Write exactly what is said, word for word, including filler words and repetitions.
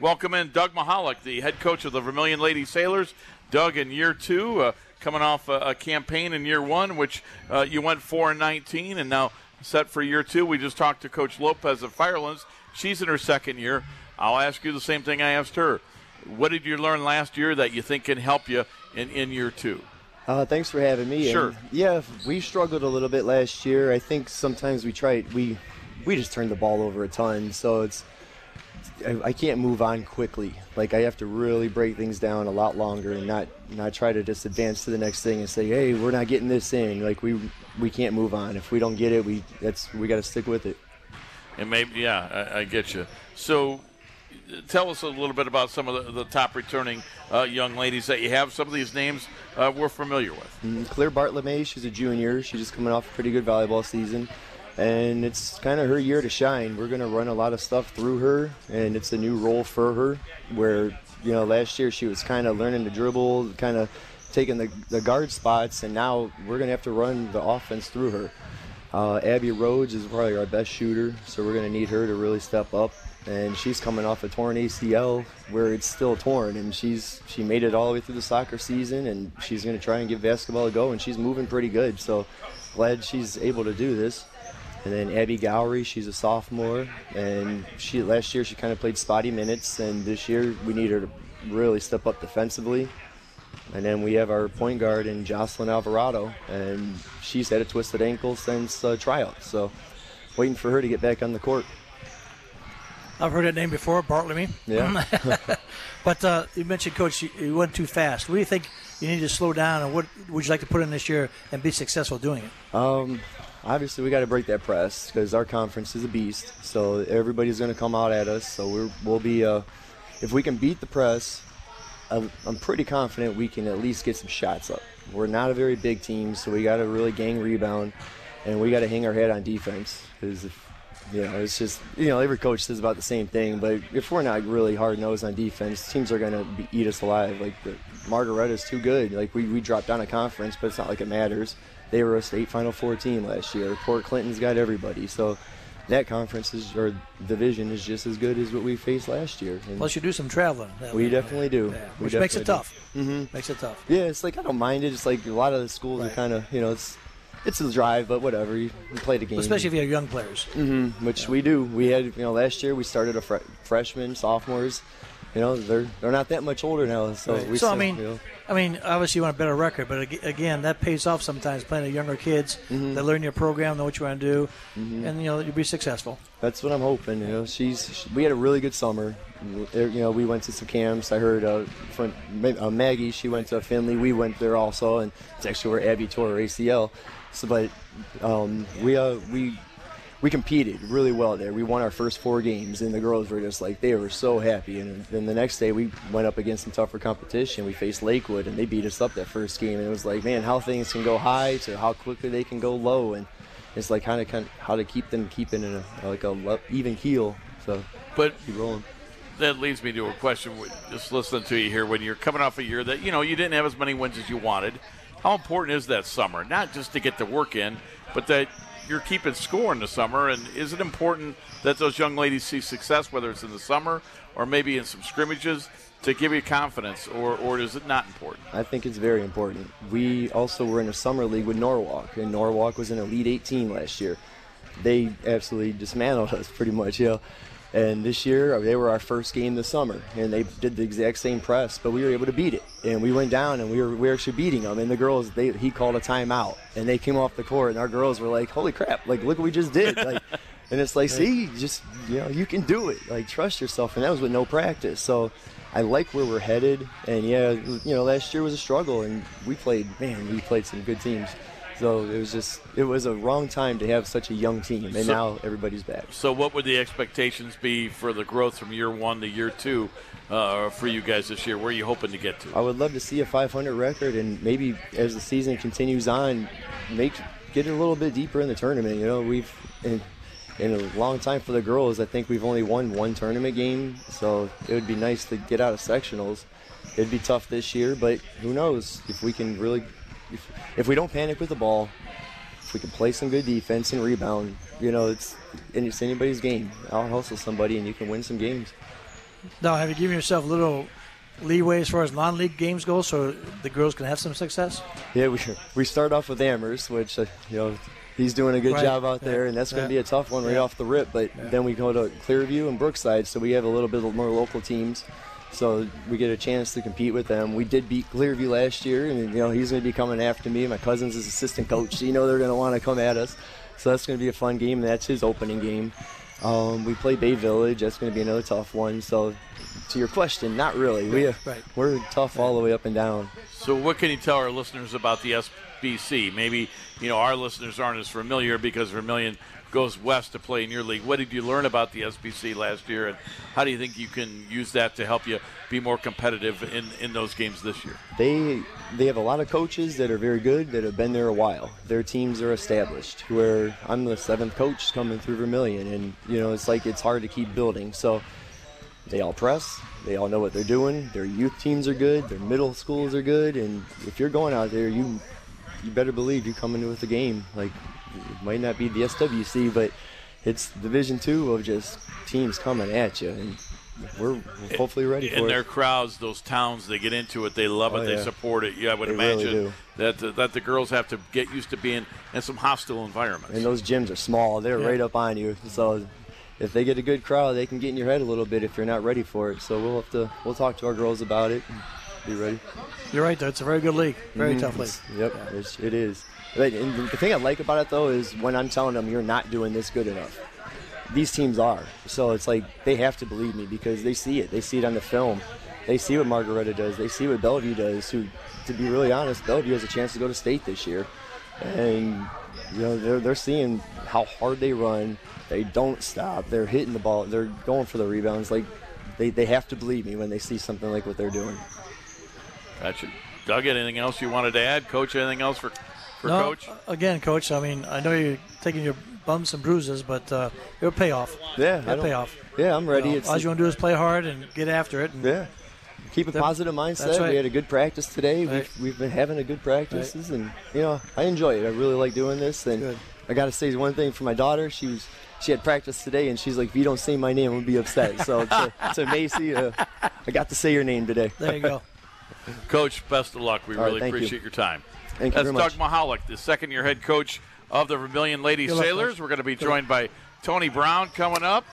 welcome in Doug Mahalik, the head coach of the Vermilion Lady Sailors. Doug, in year two, uh, coming off a, a campaign in year one, which uh, you went four and nineteen, and now set for year two. We just talked to Coach Lopez of Firelands. She's in her second year. I'll ask you the same thing I asked her. What did you learn last year that you think can help you in, in year two? Uh, thanks for having me. Sure. And yeah, we struggled a little bit last year. I think sometimes we tried, we we just turned the ball over a ton. So it's, I, I can't move on quickly. Like, I have to really break things down a lot longer and not, not try to just advance to the next thing and say, hey, we're not getting this in. Like, we we can't move on. If we don't get it, we that's we got to stick with it. And maybe, yeah, I, I get you. So tell us a little bit about some of the, the top returning uh, young ladies that you have. Some of these names uh, we're familiar with. Mm, Claire Bartlemay, she's a junior. She's just coming off a pretty good volleyball season. And it's kind of her year to shine. We're going to run a lot of stuff through her, and it's a new role for her where, you know, last year she was kind of learning to dribble, kind of taking the, the guard spots, and now we're going to have to run the offense through her. Uh, Abby Rhodes is probably our best shooter, so we're going to need her to really step up. And she's coming off a torn A C L where it's still torn, and she's she made it all the way through the soccer season, and she's going to try and give basketball a go, and she's moving pretty good. So glad she's able to do this. And then Abby Gowrie, she's a sophomore, and she last year she kind of played spotty minutes, and this year we need her to really step up defensively. And then we have our point guard in Jocelyn Alvarado, and she's had a twisted ankle since uh, tryouts, so waiting for her to get back on the court. I've heard that name before, Bartlemy. Yeah. But uh, you mentioned, Coach, you, you went too fast. What do you think you need to slow down, and what would you like to put in this year and be successful doing it? Um, obviously, we got to break that press because our conference is a beast. So everybody's going to come out at us. So we're, we'll be, uh, if we can beat the press, I'm, I'm pretty confident we can at least get some shots up. We're not a very big team, so we got to really gang rebound, and we got to hang our head on defense because if You know, it's just, you know, every coach says about the same thing, but if we're not really hard-nosed on defense, teams are going to eat us alive. Like, the, Margaretta's too good. Like, we, we dropped down a conference, but it's not like it matters. They were a state Final Four team last year. Port Clinton's got everybody. So that conference is, or division is just as good as what we faced last year. And plus, you do some traveling. we way. definitely do. Yeah. We Which definitely makes it tough. Mm-hmm. Makes it tough. Yeah, it's like, I don't mind it. It's like a lot of the schools right. are kind of, you know, it's it's a drive, but whatever. You, you play the game. Especially if you have young players. Mm-hmm, which yeah. we do. We had, you know, last year we started a fre- freshman, sophomores. You know, they're they're not that much older now. So, right. we so still, I mean, you know. I mean, obviously you want a better record, but again, that pays off sometimes playing with younger kids. Mm-hmm. They learn your program, know what you want to do, mm-hmm. and, you know, you'll be successful. That's what I'm hoping. You know, she's she, we had a really good summer. You know, we went to some camps. I heard uh, from uh, Maggie, she went to Finley. We went there also, and it's actually where Abby tore her A C L. So, but um, we uh, we we competed really well there. We won our first four games, and the girls were just like, they were so happy. And then the next day, we went up against some tougher competition. We faced Lakewood, and they beat us up that first game. And it was like, man, how things can go high to how quickly they can go low, and it's like kind of kind of how to keep them keeping in a like a even keel. So, but keep rolling. That leads me to a question. Just listening to you here, when you're coming off a year that you know you didn't have as many wins as you wanted. How important is that summer? Not just to get the work in, but that you're keeping score in the summer. And is it important that those young ladies see success, whether it's in the summer or maybe in some scrimmages, to give you confidence, or, or is it not important? I think it's very important. We also were in a summer league with Norwalk, and Norwalk was an Elite Eight team last year. They absolutely dismantled us pretty much, you know. And this year, they were our first game this summer, and they did the exact same press, but we were able to beat it. And we went down, and we were we were actually beating them. And the girls, they he called a timeout, and they came off the court, and our girls were like, "Holy crap! Like, look what we just did!" Like, and it's like, see, just you know, you can do it. Like, trust yourself. And that was with no practice. So, I like where we're headed. And yeah, you know, last year was a struggle, and we played, man, we played some good teams. So it was just, it was a wrong time to have such a young team, and so, now everybody's back. So what would the expectations be for the growth from year one to year two uh, for you guys this year? Where are you hoping to get to? I would love to see a five hundred record, and maybe as the season continues on, make get a little bit deeper in the tournament. You know, we've in, in a long time for the girls, I think we've only won one tournament game, so it would be nice to get out of sectionals. It'd be tough this year, but who knows if we can really. If, if we don't panic with the ball, if we can play some good defense and rebound, you know, it's, it's anybody's game. I'll hustle somebody and you can win some games. Now, have you given yourself a little leeway as far as non-league games go, so the girls can have some success? Yeah, we we start off with Amherst, which uh, you know he's doing a good Right. job out there, Yeah. and that's going to Yeah. be a tough one right Yeah. off the rip. But Yeah. then we go to Clearview and Brookside, so we have a little bit more local teams, so we get a chance to compete with them. We did beat Clearview last year, and you know he's going to be coming after me. My cousin's his assistant coach, so you know they're going to want to come at us. So that's going to be a fun game. That's his opening game. Um, we play Bay Village. That's going to be another tough one. So to your question, not really. We Right. we're tough all the way up and down. So what can you tell our listeners about the S B C? Maybe, you know, our listeners aren't as familiar because Vermillion goes west to play in your league. What did you learn about the S B C last year, and how do you think you can use that to help you be more competitive in, in those games this year? They they have a lot of coaches that are very good that have been there a while. Their teams are established. Where I'm the seventh coach coming through Vermillion, and you know it's like it's hard to keep building. So they all press. They all know what they're doing. Their youth teams are good. Their middle schools are good. And if you're going out there, you you better believe you're coming with a game. Like it might not be the S W C, but it's Division Two of just teams coming at you, and we're, we're hopefully ready for And it. their crowds, those towns, they get into it, they love it, Oh, they yeah. support it. Yeah, I would They really imagine do. that the, that the girls have to get used to being in some hostile environments. And those gyms are small. They're Yeah. right up on you. So if they get a good crowd, they can get in your head a little bit if you're not ready for it. So we'll have to we'll talk to our girls about it and be ready. You're right, though. It's a very good league. Very Mhm. tough league. It's- Yep, it's, it is. But, and the thing I like about it, though, is when I'm telling them you're not doing this good enough. These teams are. So it's like they have to believe me because they see it. They see it on the film. They see what Margaretta does. They see what Bellevue does, who, to be really honest, Bellevue has a chance to go to state this year. And, you know, they're, they're seeing how hard they run. They don't stop. They're hitting the ball. They're going for the rebounds. Like, they, they have to believe me when they see something like what they're doing. Gotcha. Doug, anything else you wanted to add? Coach, anything else for, for no, Coach? Again, Coach, I mean, I know you're taking your bumps and bruises, but uh, it'll pay off. Yeah, I It'll don't- pay off. Yeah, I'm ready. You know, It's all you want to do is play hard and get after it. And Yeah. Keep a That- positive that's mindset. right. We had a good practice today. Right. We've, we've been having a good practices, and you know I enjoy it. I really like doing this. And Good. I got to say one thing for my daughter. She was she had practice today, and she's like, "If you don't say my name, I'm gonna be upset." So to, to Macy, uh, I got to say your name today. There you go. Coach, best of luck. We All right, really thank you. appreciate your time. Thank you That's very Doug much. Mahalik, the second-year head coach of the Vermillion Lady Good luck, Sailors. Coach. We're going to be joined by Tony Brown coming up.